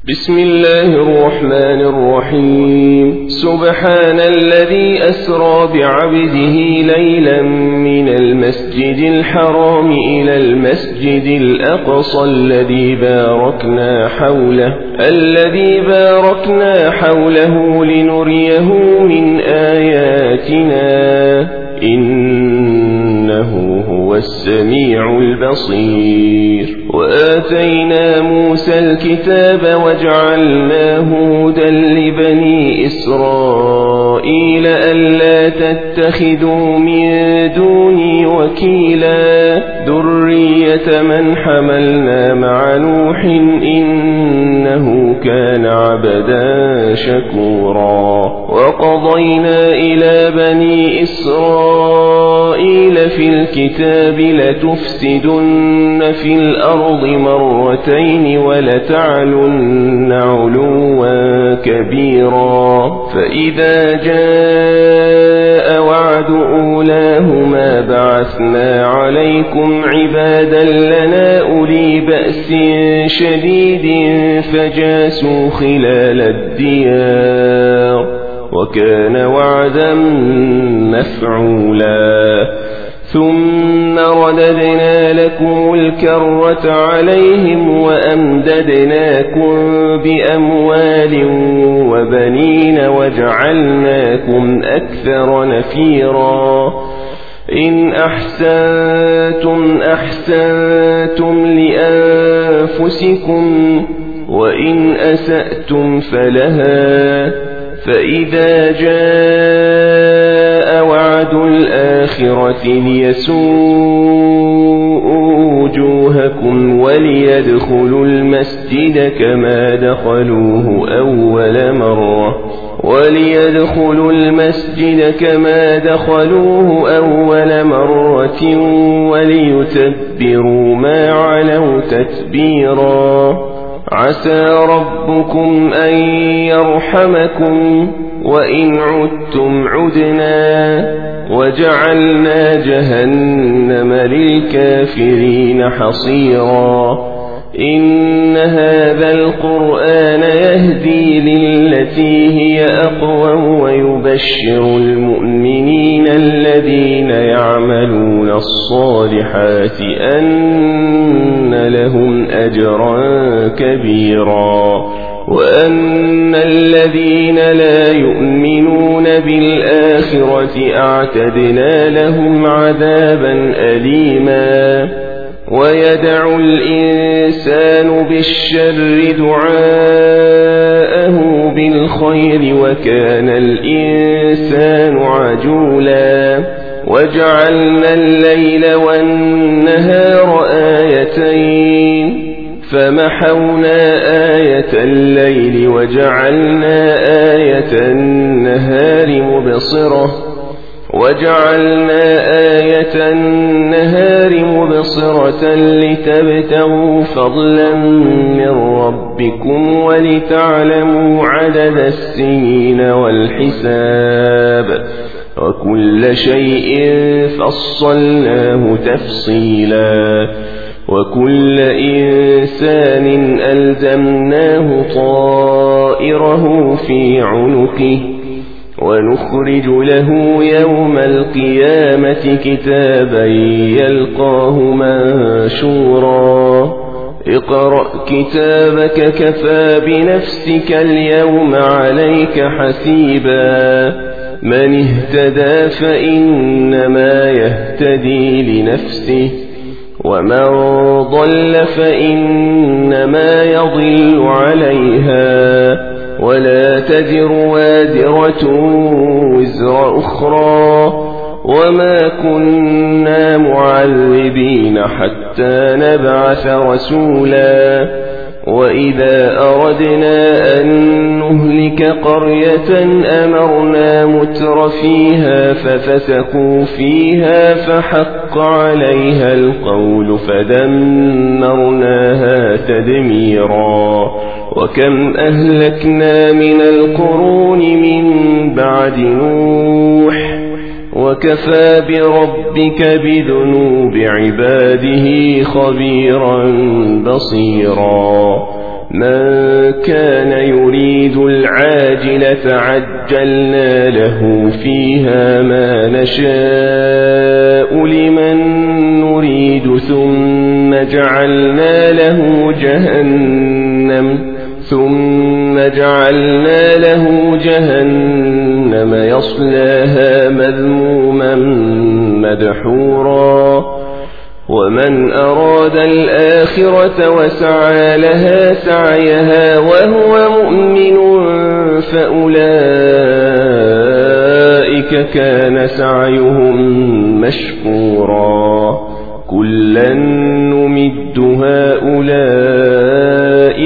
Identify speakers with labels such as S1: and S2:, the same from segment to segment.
S1: بسم الله الرحمن الرحيم. سبحان الذي أسرى بعبده ليلا من المسجد الحرام إلى المسجد الأقصى الذي باركنا حوله لنريه من آياتنا إنه هو السميع البصير. وآتينا موسى الكتاب وجعلناه هدى لبني إسرائيل ألا تتخذوا من دوني وكيلا ذرية من حملنا مع نوح إنه كان عبدا شكورا. وقضينا إلى بني إسرائيل في الكتاب لتفسدن في الأرض مرتين ولتعلن علوا كبيرا. فإذا جاء وعد أولاهما بعثنا عليكم عبادا لنا أولي بأس شديد فجاسوا خلال الديار وكان وعدا مفعولا. ثم رددنا لكم الكرة عليهم وأمددناكم بأموال وبنين وجعلناكم أكثر نفيرا. إن أحسنتم أحسنتم لأنفسكم وإن أسأتم فلها. فإذا جاء وعد الآخرة ليسوءوا وجوهكم وليدخلوا المسجد كما دخلوه أول مرة وليتبروا ما علوا تتبيرا. عسى ربكم أن يرحمكم وإن عدتم عدنا وجعلنا جهنم للكافرين حصيرا. إن هذا القرآن يهدي للتي هي أقوم ويبشر المؤمنين الذين يعملون الصالحات أن لهم أجرا كبيرا وأن الذين لا يؤمنون بالآخرة أعتدنا لهم عذابا أليما. ويدع الإنسان بالشر دعاءه بالخير وكان الإنسان عجولا. وجعلنا الليل والنهار آيتين فمحونا آية الليل وجعلنا آية النهار مبصرة لتبتغوا فضلا من ربكم ولتعلموا عدد السنين والحساب وكل شيء فصلناه تفصيلا. وكل إنسان ألزمناه طائره في عنقه ونخرج له يوم القيامة كتابا يلقاه منشورا. اقرأ كتابك كفى بنفسك اليوم عليك حسيبا. من اهتدى فإنما يهتدي لنفسه ومن ضل فإنما يضل عليها ولا تزر وازرة وزر أخرى وما كنا معذبين حتى نبعث رسولا. وإذا أردنا أن نهلك قرية أمرنا متر فيها ففسقوا فيها فحق عليها القول فدمرناها تدميرا. وكم أهلكنا من القرون من بعد نوح وكفى بربك بذنوب عباده خبيرا بصيرا. من كان يريد العاجلة عجلنا له فيها ما نشاء لمن نريد ثم جعلنا له جهنم يصلاها مذموما مدحورا ومن أراد الآخرة وسعى لها سعيها وهو مؤمن فأولئك كان سعيهم مشكورا كلا نمد هؤلاء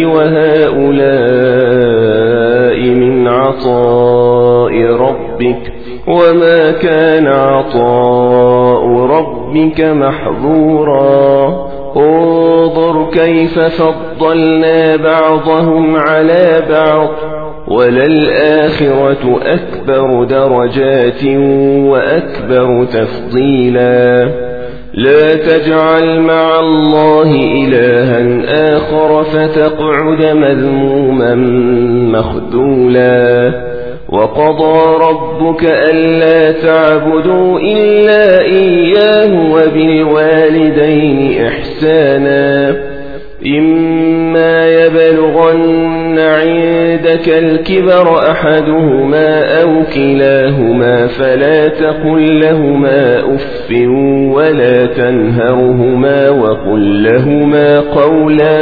S1: وهؤلاء من عطاء ربك وما كان عطاء ربك محظورا انظر كيف فضلنا بعضهم على بعض وللآخرة أكبر درجات وأكبر تفضيلا لا تجعل مع الله إلها آخر فتقعد مذموما مخذولا وقضى ربك ألا تعبدوا إلا إياه وبالوالدين إحسانا إما يبلغن عندك الكبر أحدهما أو كلاهما فلا تقل لهما أف ولا تنهرهما وقل لهما قولا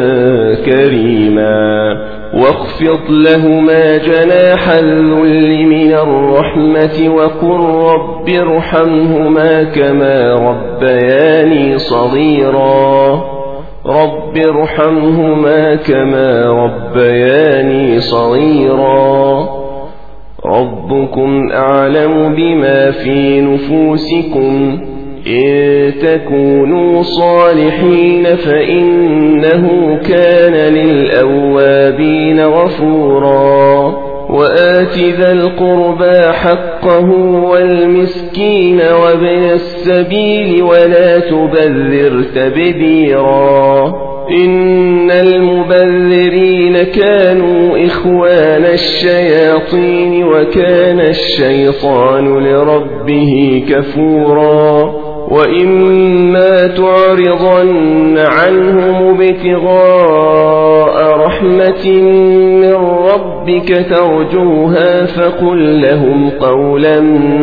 S1: كريما واخفض لهما جناح الذل من الرحمة وقل رب ارحمهما كما ربياني صغيرا رب ارحمهما كما ربياني صغيرا ربكم أعلم بما في نفوسكم إن تكونوا صالحين فإنه كان للأوابين غفورا وآت ذا القربى حقه والمسكين وابن السبيل ولا تبذر تبذيرا إن المبذرين كانوا إخوان الشياطين وكان الشيطان لربه كفورا وإما تعرضن عنهم ابتغاء رحمة من ربك ترجوها فقل لهم قولا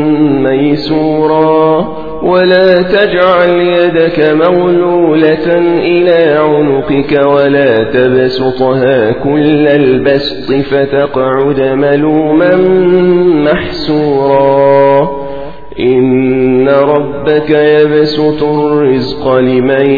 S1: ميسورا ولا تجعل يدك مغلولة إلى عنقك ولا تبسطها كل البسط فتقعد ملوما محسورا إن ربك يبسط الرزق لمن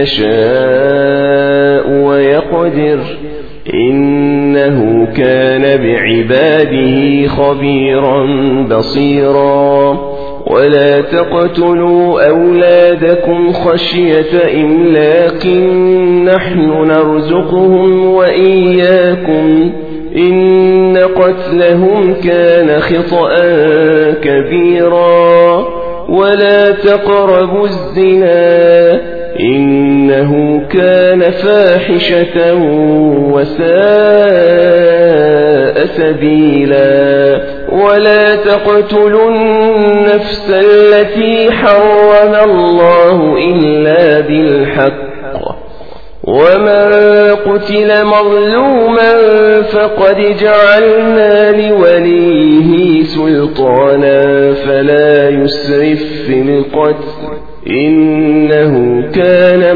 S1: يشاء ويقدر إنه كان بعباده خبيرا بصيرا ولا تقتلوا أولادكم خشية إملاق نحن نرزقهم وإياكم إن قتلهم كان خطأ كبيرا ولا تقربوا الزنا إنه كان فاحشة وساء سبيلا ولا تقتلوا النفس التي حرم الله إلا بالحق ومن قتل مظلوما فقد جعلنا لوليه سلطانا فلا يسرف في القتل إنه كان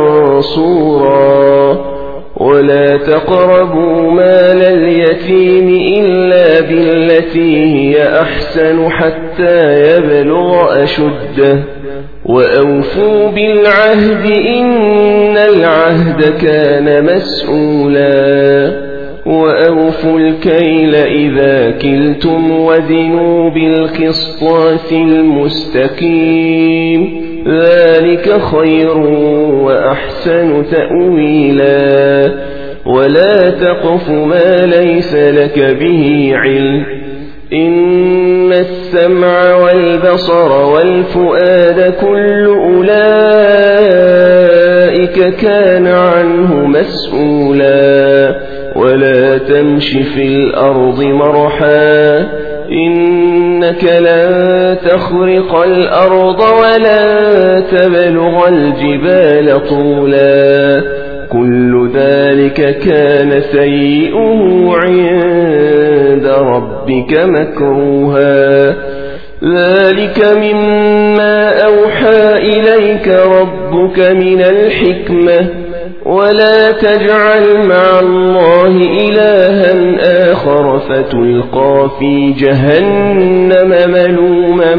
S1: منصورا ولا تقربوا مال اليتيم إلا بالتي هي أحسن حتى يبلغ أشده وأوفوا بالعهد إن العهد كان مسؤولا وأوفوا الكيل إذا كلتم وزنوا بالقسطاس المستقيم ذلك خير وأحسن تأويلا ولا تقف ما ليس لك به علم إن السمع والبصر والفؤاد كل أولئك أولئك كان عنه مسؤولا ولا تمش في الأرض مرحا إنك لن تخرق الأرض ولا تبلغ الجبال طولا كل ذلك كان سيئه عند ربك مكروها ذلك مما أوحى إليك ربك من الحكمة ولا تجعل مع الله إلها آخر فتلقى في جهنم ملوما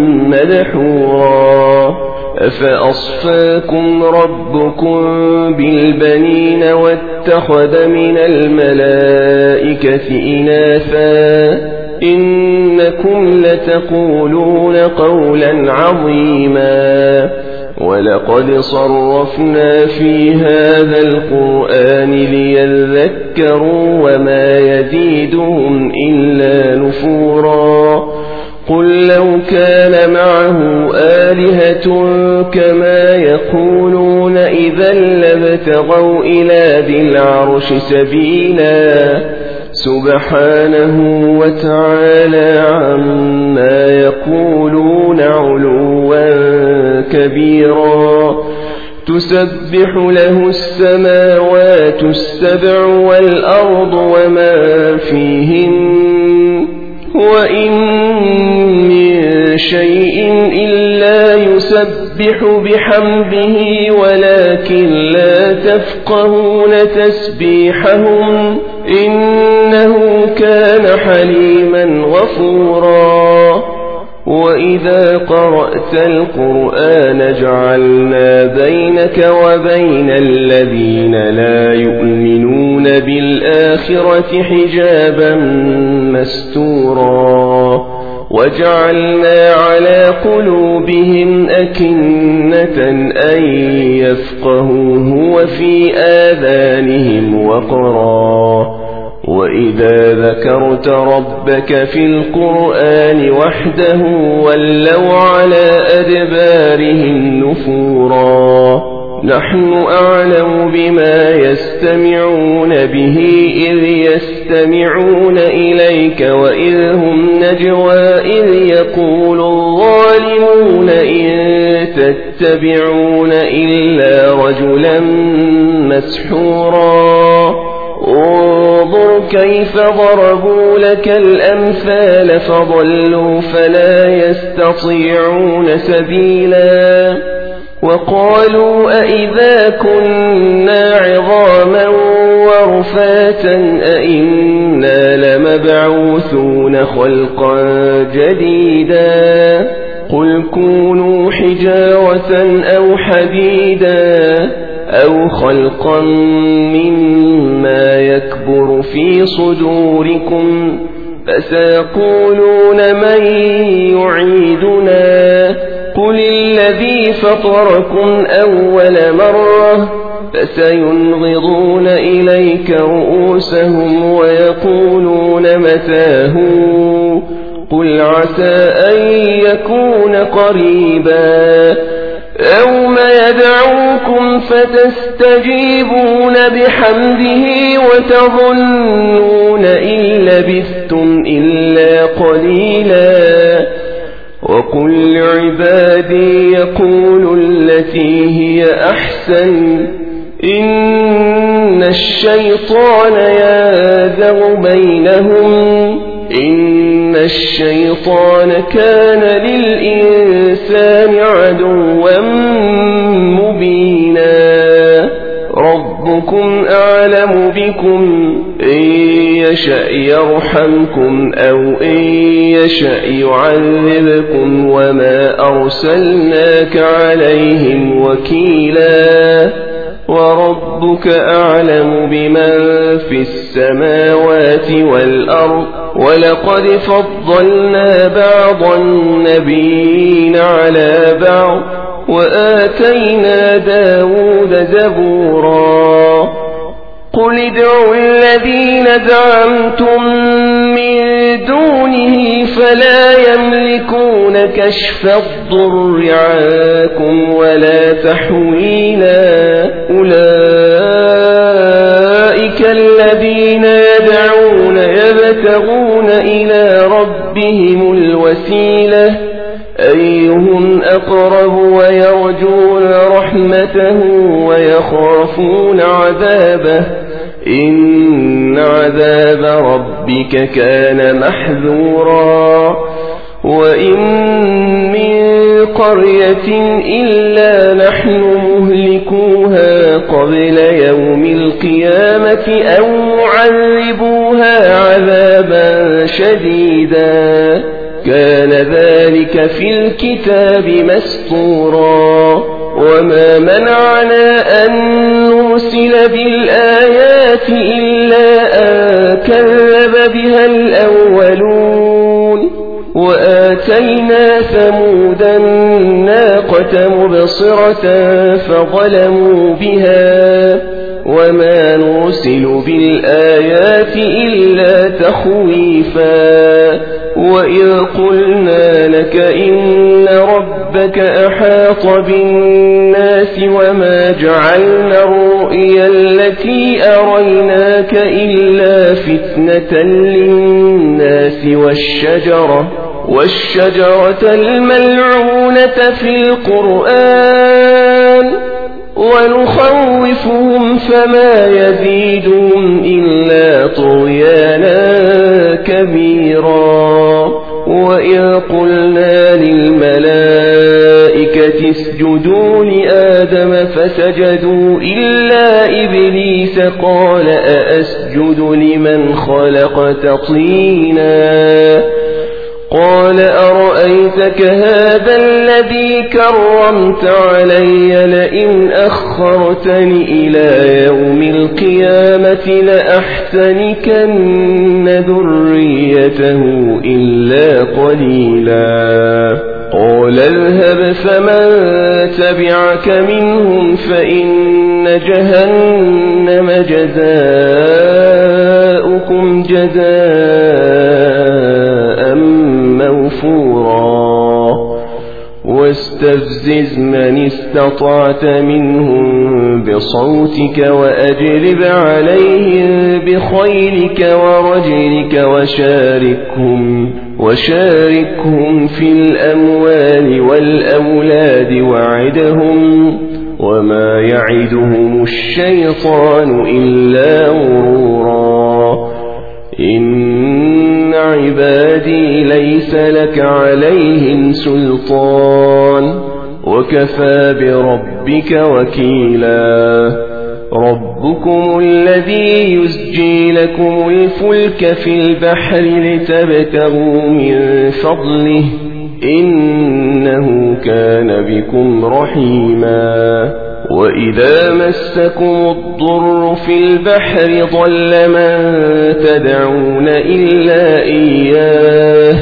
S1: مدحورا أفأصفاكم ربكم بالبنين واتخذ من الملائكة إناثا إنكم لتقولون قولا عظيما ولقد صرفنا في هذا القرآن ليذكروا وما يزيدهم إلا نفورا قل لو كان معه آلهة كما يقولون إذا لابتغوا إلى ذي العرش سبيلا سبحانه وتعالى عما يقولون علوا كبيرا تسبح له السماوات السبع والأرض وما فيهن وإن من شيء إلا يسبح بحمده ولكن لا تفقهون تسبيحهم إنه كان حليما غفورا وإذا قرأت القرآن جعلنا بينك وبين الذين لا يؤمنون بالآخرة حجابا مستورا وجعلنا على قلوبهم أكنة أن يفقهوه وفي آذانهم وقرا وإذا ذكرت ربك في القرآن وحده ولوا على أدبارهم نفورا نحن أعلم بما يستمعون به إذ يستمعون إليك وإذ هم نجوى إذ يقول الظالمون إن تتبعون إلا رجلا مسحورا انظر كيف ضربوا لك الأمثال فضلوا فلا يستطيعون سبيلا وقالوا أئذا كنا عظاما ورفاتا أئنا لمبعوثون خلقا جديدا قل كونوا حجارة أو حديدا أو خلقا مما يكبر في صدوركم فسيقولون من يعيدنا قل الذي فطركم أول مرة فسينغضون إليك رؤوسهم ويقولون متاه قل عسى أن يكون قريبا يوم يدعوكم فتستجيبون بحمده وتظنون إن لبثتم إلا قليلا وقل لعبادي يقولوا التي هي أحسن إن الشيطان ينزغ بينهم إن الشيطان كان للإنسان عدوا مبينا ربكم أعلم بكم إن يشأ يرحمكم أو إن يشأ يعذبكم وما أرسلناك عليهم وكيلا وربك أعلم بمن في السماوات والأرض ولقد فضلنا بعض النبيين على بعض وآتينا داود زبورا قل ادعوا الذين زعمتم من دونه فلا يملكون كشف الضر عنكم ولا تحويلا. أولئك الذين يدعون يبتغون إلى ربهم الوسيلة أيهم أقرب ويرجون رحمته ويخافون عذابه إن عذاب ربك كان محذورا. وإن من قرية إلا نحن مهلكوها قبل يوم القيامة أو معذبوها عذابا شديدا كان ذلك في الكتاب مسطورا. وما منعنا أن نرسل بالآيات إلا أن كذب بها الأولون. وآتينا ثمود الناقة مبصرة فظلموا بها وما نرسل بالآيات إلا تخويفا. وإذ قلنا لك إن ربك أحاط بالناس وما جعلنا الرؤيا التي أريناك إلا فتنة للناس والشجرة الملعونة في القرآن ونخوفهم فما يزيدهم إلا طغيانا كبيرا. وإذ قلنا للملائكة اسجدوا لآدم فسجدوا إلا إبليس قال أأسجد لمن خلقت طينا قال أرأيتك هذا الذي كرمت علي لئن أخرتني إلى يوم القيامة لأحتنكن ذريته إلا قليلا. قال اذهب فمن تبعك منهم فإن جهنم جزاؤكم جزاء موفورا. واستفزز من استطعت منهم بصوتك وأجلب عليهم بخيلك ورجلك وشاركهم في الأموال والأولاد وعدهم وما يعدهم الشيطان إلا غرورا. إن عبادي ليس لك عليهم سلطان وكفى بربك وكيلا. ربكم الذي يزجي لكم الفلك في البحر لتبتغوا من فضله إنه كان بكم رحيما. وإذا مسكم الضر في البحر ضل من تدعون إلا إياه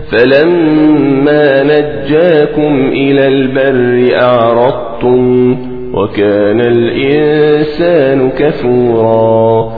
S1: فلما نجاكم إلى البر أعرضتم وكان الإنسان كفورا.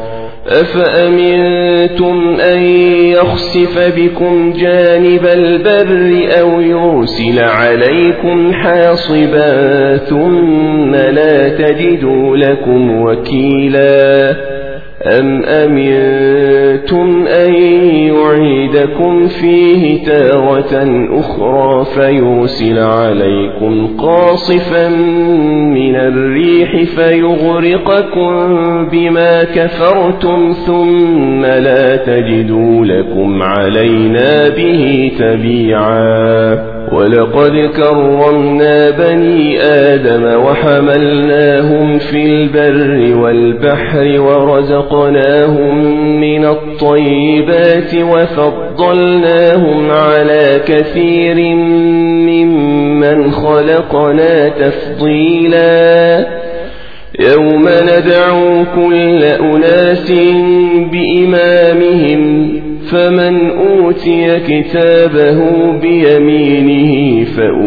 S1: أفأمنتم أن يخسف بكم جانب البر أو يرسل عليكم حاصبا ثم لا تجدوا لكم وكيلا. أم أمنتم أن يعيدكم فيه تارة أخرى فيرسل عليكم قاصفا من الريح فيغرقكم بما كفرتم ثم لا تجدوا لكم علينا به تبيعا. ولقد كرمنا بني آدم وحملناهم في البر والبحر ورزقناهم من الطيبات وفضلناهم على كثير ممن خلقنا تفضيلا. يوم ندعو كل أناس بإمامهم فمن أوتي كتابه بيمينه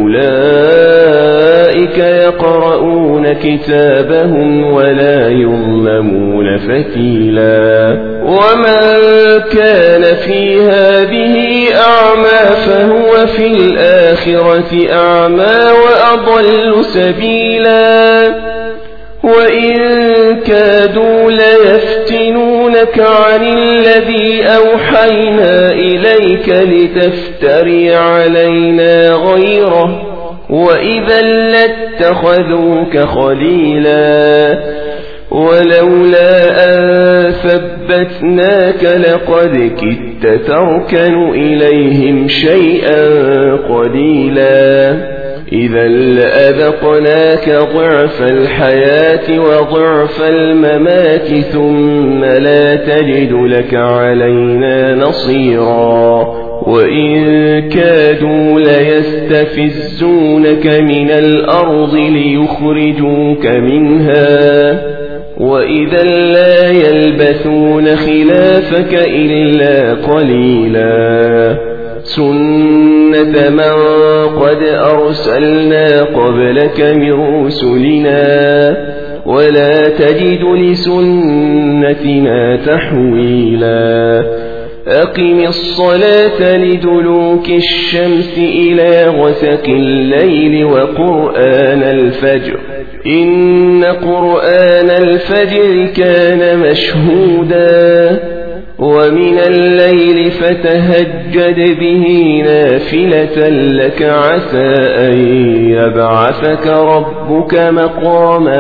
S1: فأولئك يقرؤون كتابهم ولا يظلمون فتيلا. ومن كان في هذه أعمى فهو في الآخرة أعمى وأضل سبيلا وإن كادوا ليفتنونك عن الذي أوحينا إليك لتفتري علينا غيره وإذا لاتخذوك خليلا ولولا أن ثبتناك لقد كدت تركن إليهم شيئا قليلا إذا لأذقناك ضعف الحياة وضعف الممات ثم لا تجد لك علينا نصيرا وإن كادوا ليستفزونك من الأرض ليخرجوك منها وإذا لا يلبثون خلافك إلا قليلا سنة من قد أرسلنا قبلك من رسلنا ولا تجد لسنتنا تحويلا أقم الصلاة لدلوك الشمس إلى غسق الليل وقرآن الفجر إن قرآن الفجر كان مشهودا ومن الليل فتهجد به نافلة لك عسى أن يبعثك ربك مقاما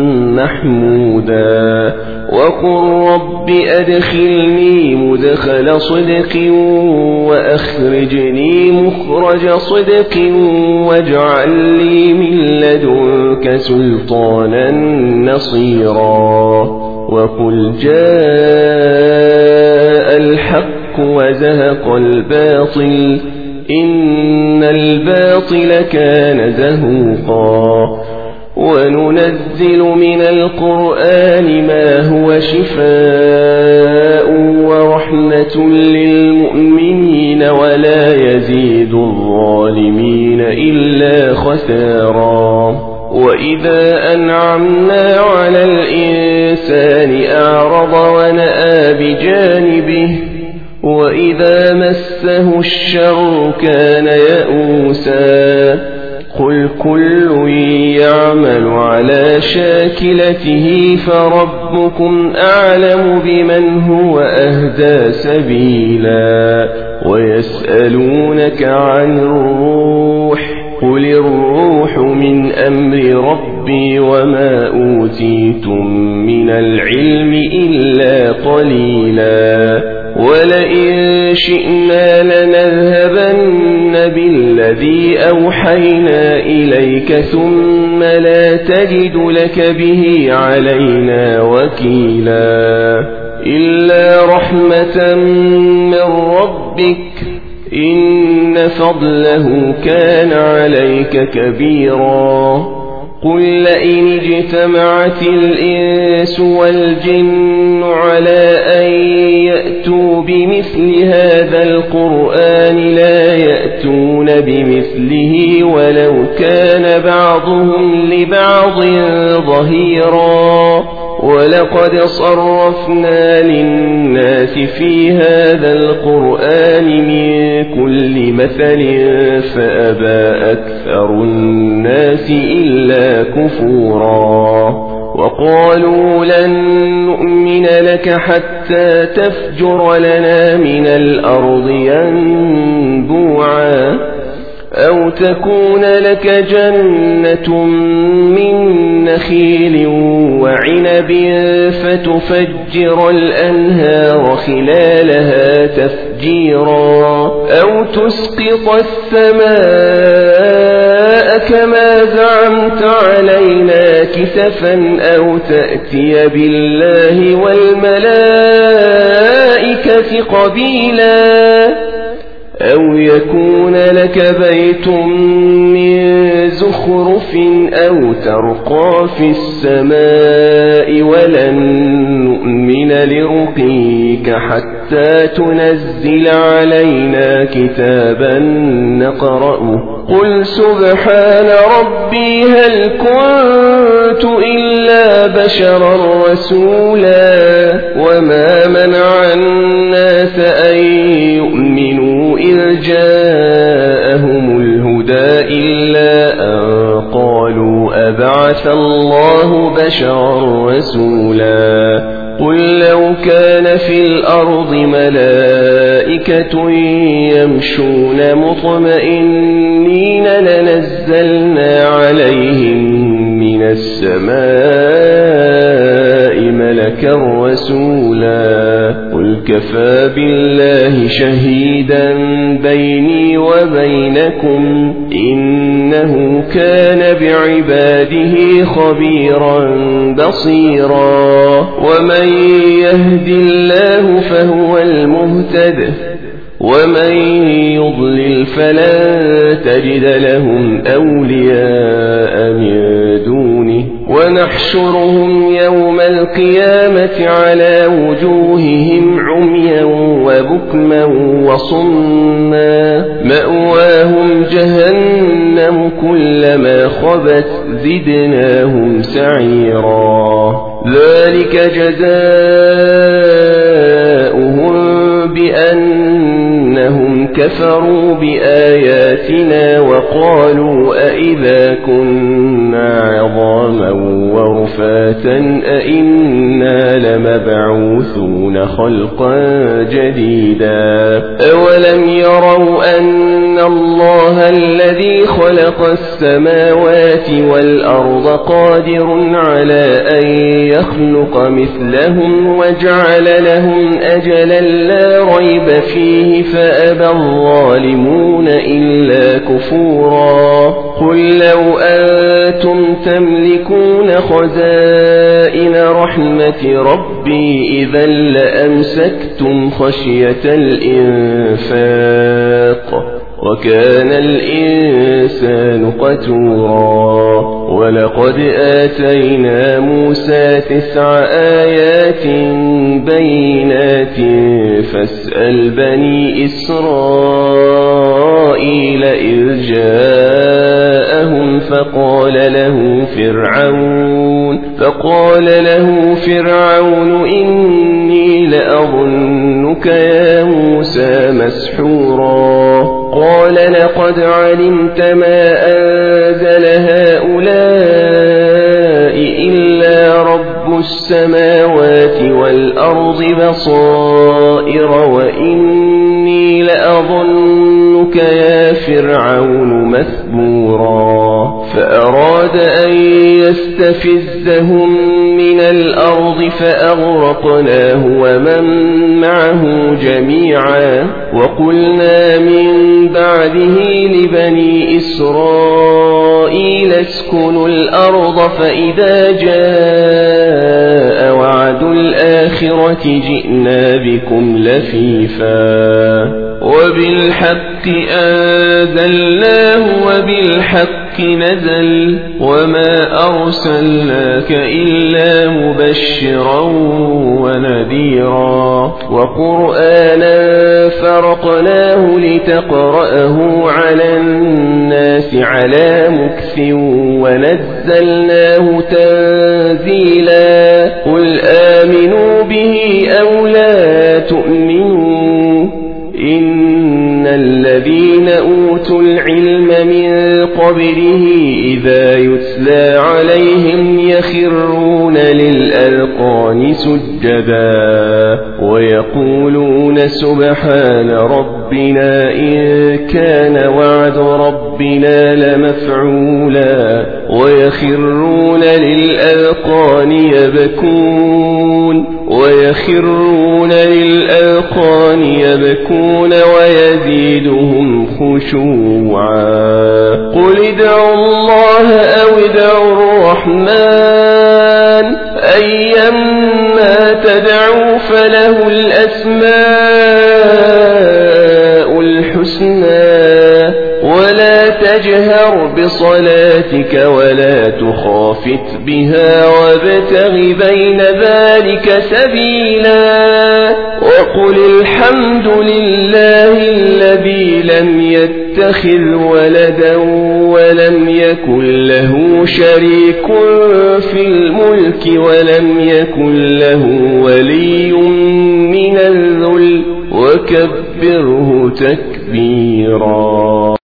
S1: محمودا وقل رب أدخلني مدخل صدق وأخرجني مخرج صدق واجعل لي من لدنك سلطانا نصيرا وقل جاء الحق وزهق الباطل إن الباطل كان زهوقا وننزل من القرآن ما هو شفاء ورحمة للمؤمنين ولا يزيد الظالمين إلا خسارا وإذا أنعمنا على الإنسان أعرض ونأى بجانبه وإذا مسه الشر كان يئوسا قل كل يعمل على شاكلته فربكم أعلم بمن هو أهدى سبيلا ويسألونك عن الروح قل الروح من أمر ربي وما أوتيتم من العلم إلا قليلا ولئن شئنا لنذهبن بالذي أوحينا إليك ثم لا تجد لك به علينا وكيلا إلا رحمة من ربك إن فضله كان عليك كبيرا قل لئن اجتمعت الإنس والجن على أن يأتوا بمثل هذا القرآن لا يأتون بمثله ولو كان بعضهم لبعض ظهيرا ولقد صرفنا للناس في هذا القرآن من كل مثل فأبى أكثر الناس إلا كفورا وقالوا لن نؤمن لك حتى تفجر لنا من الأرض ينبوعا أو تكون لك جنة من نخيل وعنب فتفجر الأنهار خلالها تفجيرا أو تسقط السماء كما زعمت علينا كسفا أو تأتي بالله والملائكة قبيلا أو يكون لك بيت من زخرف أو ترقى في السماء ولن نؤمن لرقيك حتى تنزل علينا كتابا نقرأه قل سبحان ربي هل كنت إلا بشرا رسولا وما منع الناس بشرا رسولا قل لو كان في الأرض ملائكة يمشون مطمئنين لنزلنا عليهم من السماء ملكا رسولا قل كفى بالله شهيدا بيني وبينكم إنه كان بعباده خبيرا بصيرا ومن يهد الله فهو المهتد ومن يضلل فلن تجد لهم أولياء من دونه ونحشرهم يوم القيامة على وجوههم عميا وبكما وصما مأواهم جهنم كلما خبت زدناهم سعيرا ذلك جزاؤهم بأنهم كفروا بآياتنا وقالوا أئذا كنا عظاما ورفاتا أئنا لمبعوثون خلقا جديدا أولم يروا أن الله الذي خلق السماوات والأرض قادر على أن يخلق مثلهم وجعل لهم أجلا لا ريب فيه فأبى الظالمون إلا كفورا قل لو أنتم تملكون خزائن رحمة ربي إذا لأمسكتم خشية الإنفاق وكان الإنسان قتورا ولقد آتينا موسى 9 آيات بينات فاسأل بني إسرائيل إذ جاءهم فقال له فرعون إني لأظنك يا موسى مسحورا قال لقد علمت ما أنزل هؤلاء إلا رب السماوات والأرض بصائر وإني لأظنك يا فرعون مثبورا فأراد أن يستفزهم من الأرض فأغرقناه ومن معه جميعا وقلنا من بعده لبني إسرائيل اسكنوا الأرض فإذا جاء وعد الآخرة جئنا بكم لفيفا وبالحق أنزلناه وبالحق نزل وما أرسلناك إلا مبشرا ونذيرا وقرآنا فرقناه لتقرأه على الناس على مكث ونزلناه تنزيلا قل آمنوا به أو لا تؤمنوا إن الذين أوتوا العلم من قبله إذا يتلى عليهم يخرون للأذقان سجدا ويقولون سبحان ربنا إن كان وعد ربنا لمفعولا ويخرون للأذقان يبكون ويزيدهم خشوعا قل ادعوا الله أو ادعوا الرحمن أيما تدعوا فله الأسماء الحسنى ولا تجهر بصلاتك ولا تخافت بها وابتغ بين ذلك سبيلا وقل الحمد لله الذي لم يتخذ ولدا ولم يكن له شريك في الملك ولم يكن له ولي من الذل وكبره تكبيرا.